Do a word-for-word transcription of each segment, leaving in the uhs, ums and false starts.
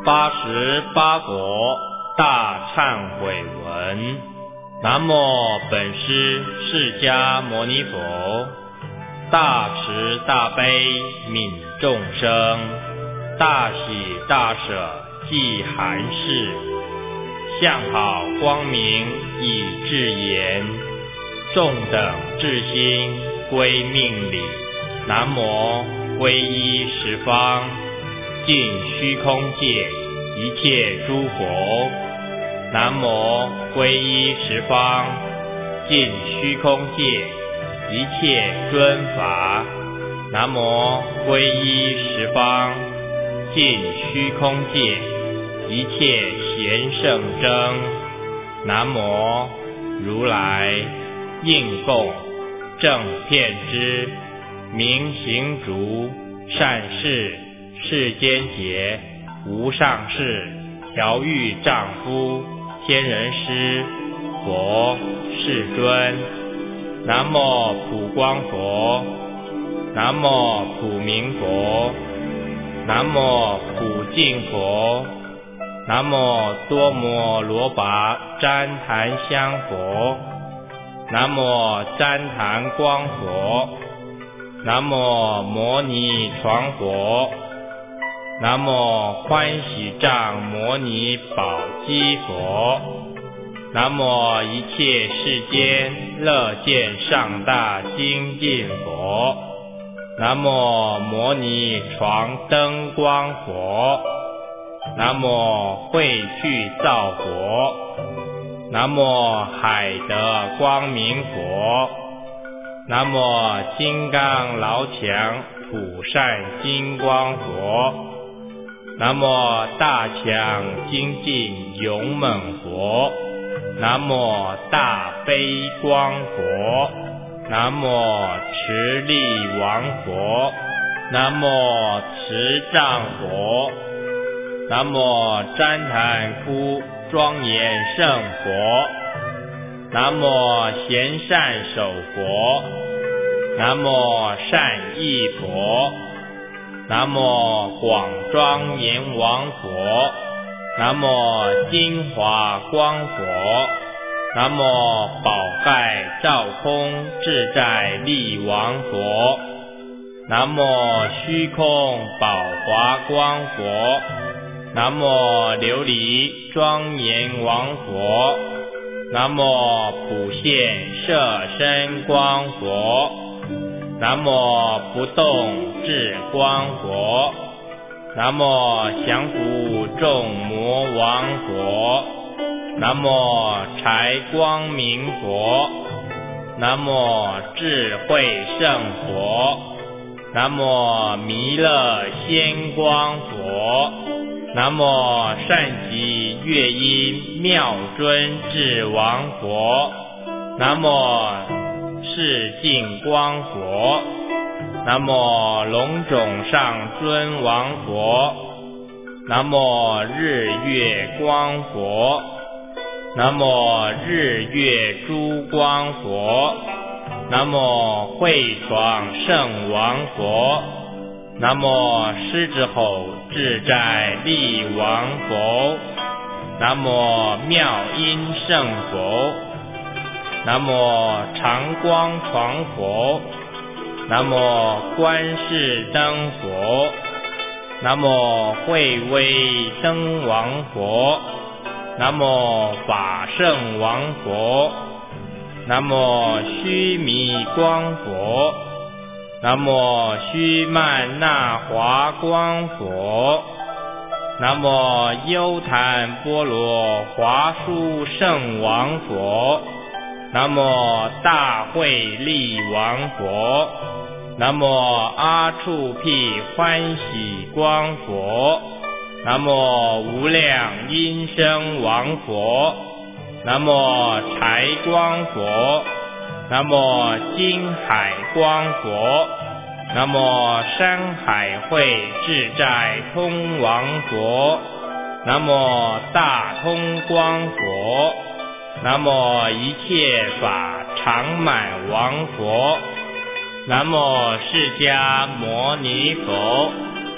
八十八佛大忏悔文。南无本师释迦牟尼佛。大慈大悲悯众生，大喜大舍济寒士，向好光明以至言，众等至心归命礼。南无皈依十方尽虚空界一切诸佛。南无皈依十方尽虚空界一切尊法。南无皈依十方尽虚空界一切贤圣僧。南无如来应供正遍知明行足善事世间劫无上士调御丈夫天人师佛世尊。南无普光佛。南无普明佛。南无普净佛。南无多摩罗跋旃檀香佛。南无旃檀光佛。南无摩尼床佛。南无欢喜藏摩尼宝积佛。南无一切世间乐见上大精进佛。南无摩尼床灯光佛。南无慧去照佛。南无海德光明佛。南无金刚牢强普善金光佛。南无大强精进勇猛佛。南无大悲光佛。南无持力王佛。南无持杖佛。南无旃檀窟庄严圣佛。南无贤善手佛。南无善意佛。南无广庄严王佛。南无金华光佛。南无宝盖照空自在力王佛。南无虚空宝华光佛。南无琉璃庄严王佛。南无普现摄身光佛。南无不动智光佛。南无降伏众魔王佛。南无财光明佛。南无智慧圣佛。南无弥勒仙光佛。南无善极乐音妙尊智王佛。南无世净光佛。南无龙种上尊王佛。南无日月光佛。南无日月珠光佛。南无慧床圣王佛。南无狮子吼自在力王佛。南无妙音圣佛。南无常光床佛。南无观世灯佛。南无慧威灯王佛。南无法圣王佛。南无须弥光佛。南无须曼那华光佛。南无优昙波罗华殊圣王佛。南无大慧力王佛。南无阿处毗欢喜光佛。南无无量音声王佛。南无财光佛。南无金海光佛。南无山海会自在通王佛。南无大通光佛。南无一切法常满王佛。南无释迦牟尼佛。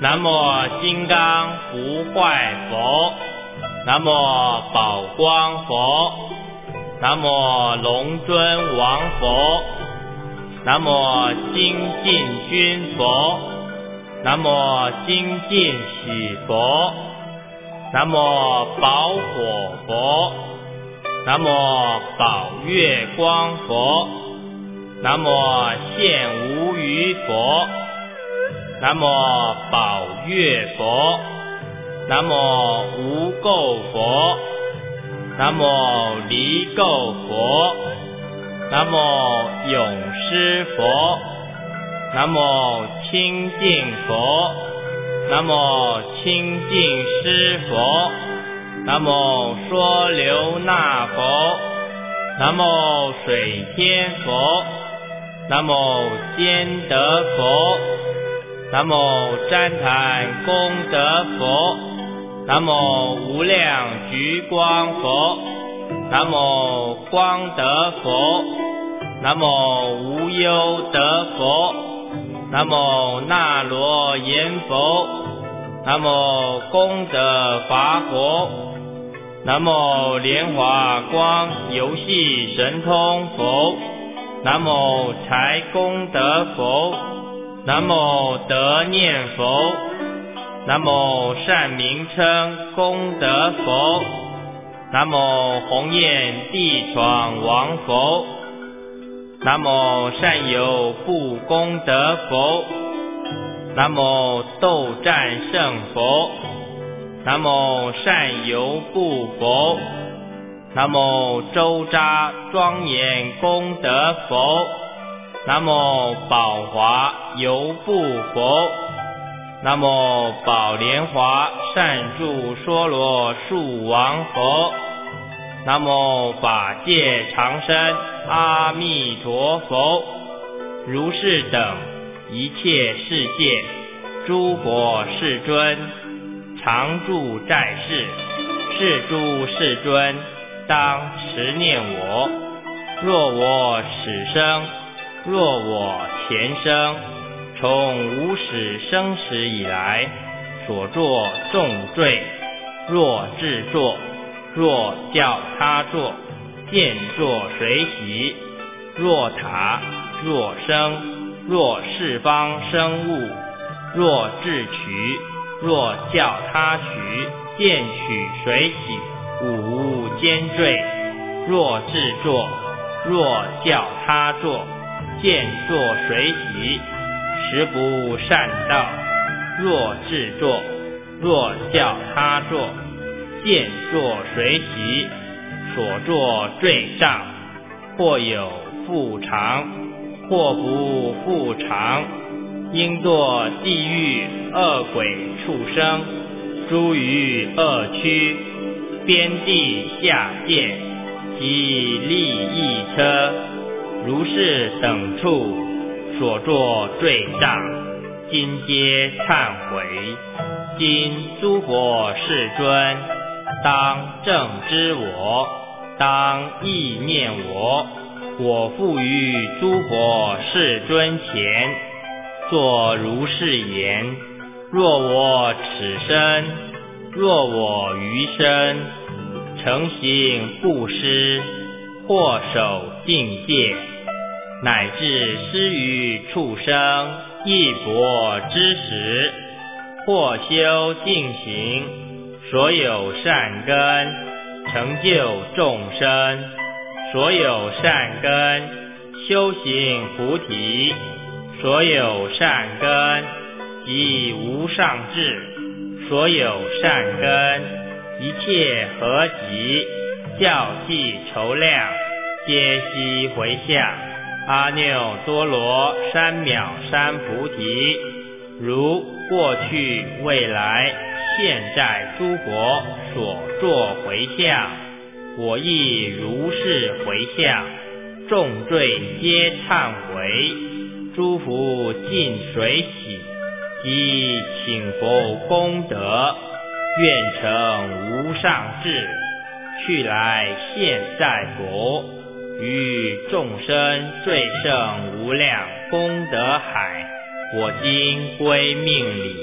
南无金刚不坏佛，南无宝光佛，南无龙尊王佛，南无精进君佛，南无精进喜佛，南无宝火佛，南无宝月光佛，南无现无余佛，南无宝月佛，南无无垢佛，南无离垢佛，南无永施佛，南无清净佛，南无清净施佛，南无说流那佛，南无水天佛，南无坚德佛，南无旃檀功德佛，南无无量菊光佛，南无光德佛，南无无忧德佛，南无那罗延佛，南无功德法佛，南无莲华光游戏神通佛，南无财功德佛，南无得念佛，南无善名称功德佛，南无鸿雁地闯王佛，南无善友不功德佛，南无斗战胜佛，南无善游不佛，南无周匝庄严功德佛，南无宝华游不佛，南无宝莲华善住说罗树王佛，南无法界长生阿弥陀佛。如是等一切世界诸佛世尊常住在世，是诸世尊当持念我。若我始生，若我前生，从无始生时以来所作重罪，若自作，若叫他作，见作随喜，若塔，若生，若四方生物，若自取，若叫他取，见取随喜，五无间罪，若自作，若叫他作，见作随喜，实不善道，若自作，若叫他作，见作随喜，所作罪障，或有复偿，或不复偿，应堕地狱恶鬼畜生，诸于恶趣，边地下界，及利益车，如是等处所作罪障，今皆忏悔。今诸佛世尊当正知我，当意念我，我复于诸佛世尊前作如是言：若我此生，若我余生，诚行布施，或守境界，乃至施于畜生一钵之时，或修净行，所有善根成就众生，所有善根修行菩提，所有善根及无上智，所有善根一切合集，教济筹量，皆悉回向阿耨多罗三藐三菩提。如过去未来现在诸佛所作回向，我亦如是回向，众罪皆忏悔，诸福尽随喜，及请佛功德，愿成无上智，去来现在佛，于众生最胜无量功德海，我今归命礼，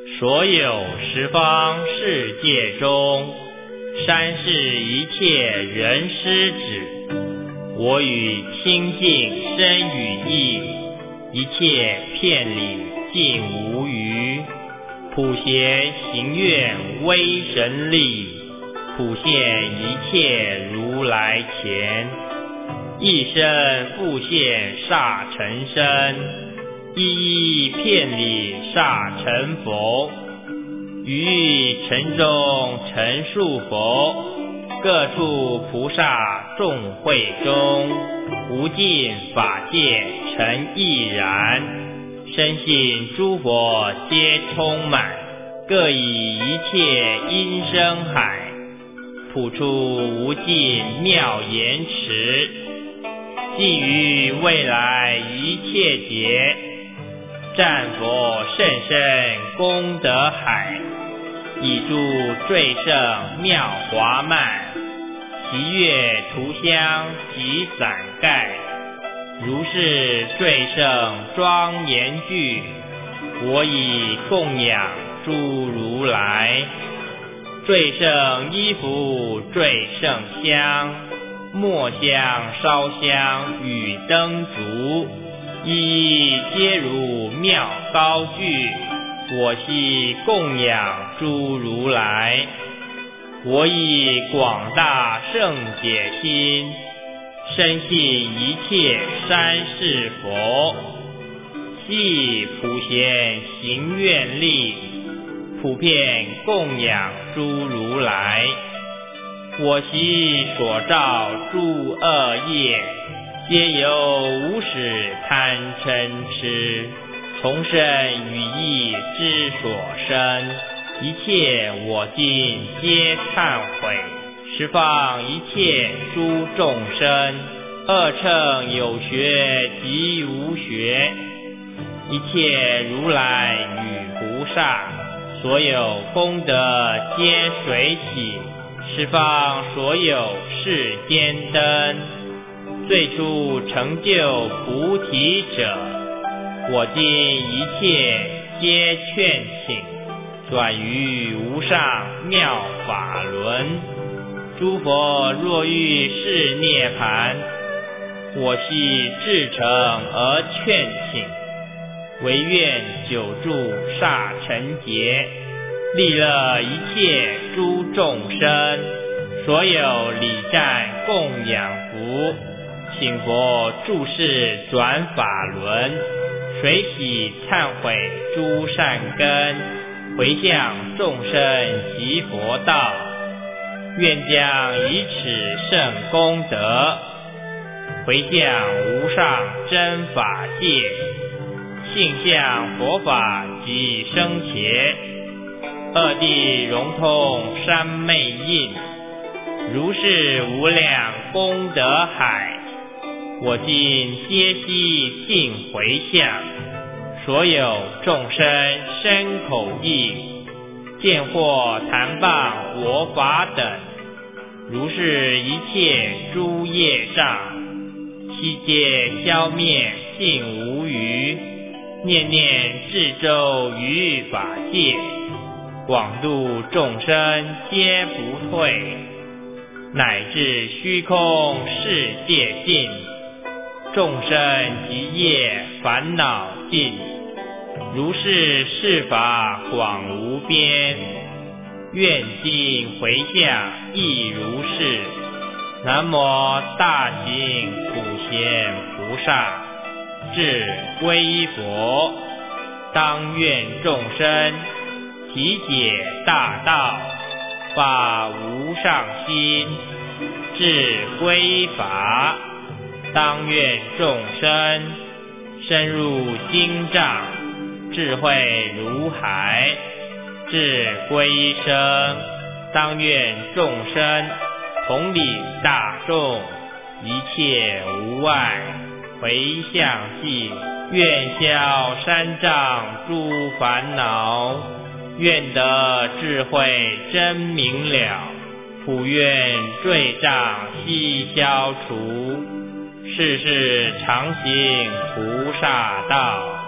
所有十方世界中，三世一切人师指，我与清净身语意，一切遍理尽无余。普贤行愿威神力，普现一切如来前，一身复现刹尘身，一一遍理刹尘佛。于尘中陈述佛，各处菩萨众会中，无尽法界成亦然。深信诸佛皆充满，各以一切音声海，普出无尽妙言池。寄于未来一切劫，战佛甚深功德海，以助最胜妙华曼，其月图香及伞盖，如是最胜庄严具，我以供养诸如来。最胜衣服最胜香，末香烧香与灯烛，一一皆如妙高具，我悉供养诸如来。我以广大圣解心，深信一切三世佛，悉普贤行愿力，普遍供养诸如来。我悉所造诸恶业，皆由无始贪嗔痴，从身语意之所生。一切我今皆忏悔，十方一切诸众生，二乘有学及无学，一切如来与菩萨，所有功德皆随起，十方所有世间灯，最初成就菩提者，我今一切皆劝请，转于无上妙法轮。诸佛若欲示涅盘，我悉至诚而劝请，唯愿久住刹尘劫，利乐一切诸众生，所有礼赞供养福，请佛住世转法轮，随喜忏悔诸善根，回向众生及佛道，愿将以此圣功德，回向无上真法界，性向佛法及生前，二地融通三昧印，如是无量功德海，我今皆悉尽回向，所有众生身口意，见或谈谤我法等，如是一切诸业障，悉皆消灭尽无余。念念至咒于法界，广度众生皆不退，乃至虚空世界尽，众生及业烦恼尽，如是世法广无边，愿今回向亦如是。南无大行普贤菩萨，至皈依佛，当愿众生体解大道，发无上心；至皈依法，当愿众生深入经藏，智慧如海；至皈依生，当愿众生同理大众，一切无碍，回向尽，愿消三障诸烦恼，愿得智慧真明了，普愿罪障悉消除，世世常行菩萨道。